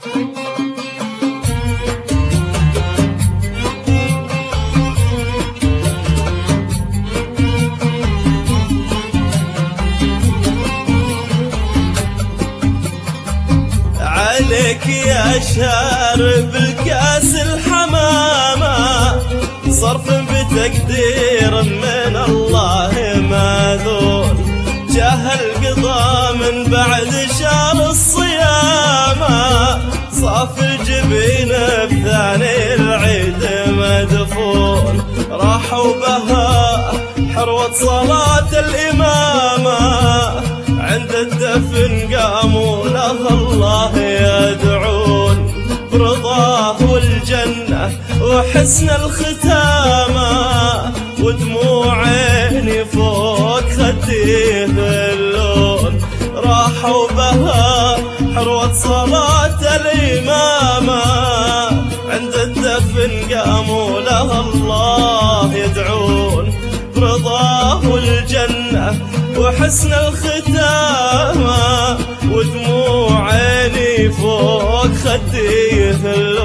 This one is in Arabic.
عليك يا شارب الكاس الحمامة صرف بتقدير من الله ماذون، جاه القضاء من بعد شهر الصيامة صاف الجبين بثاني العيد مدفون، راحوا بها حروة صلاة الإمامة عند الدفن قاموا له الله يدعون، برضاه والجنة وحسن الختامة ودموع عيني فوق خديه اللون، راحوا بها حروة صلاة الإمامة عند الدفن قاموا له الله يدعون، برضاه والجنة وحسن الختامة ودموع عيني فوق خديه